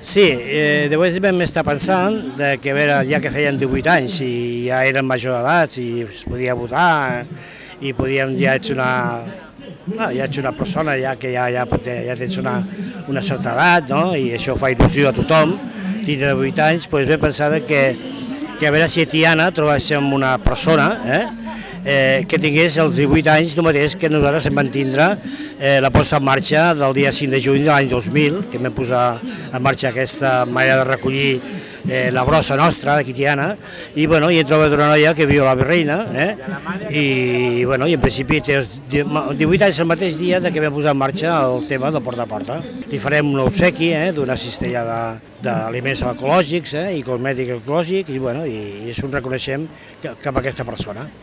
Sí, després vam estar pensant que a veure, ja que feien 18 anys i ja eren major d'edat i es podia votar i podíem ja ets una, ja ets una persona ja que ja tens una certa edat, no? I això fa il·lusió a tothom, tindre 18 anys, doncs vam pensar que a veure si a Tiana trobéssim una persona que tingués els 18 anys el mateix que nosaltres vam tindre la posta en marxa del dia 5 de juny de l'any 2000, que vam posar en marxa aquesta manera de recollir la brossa nostra d'aquí Tiana, i, bueno, i hem trobat una noia que viu a la Virreina, i, bueno, i en principi té 18 anys el mateix dia que vam posar en marxa el tema del porta a porta. Li farem un obsequi d'una cistella d'aliments ecològics i cosmètic ecològic, i, bueno, i és un reconeixement cap a aquesta persona.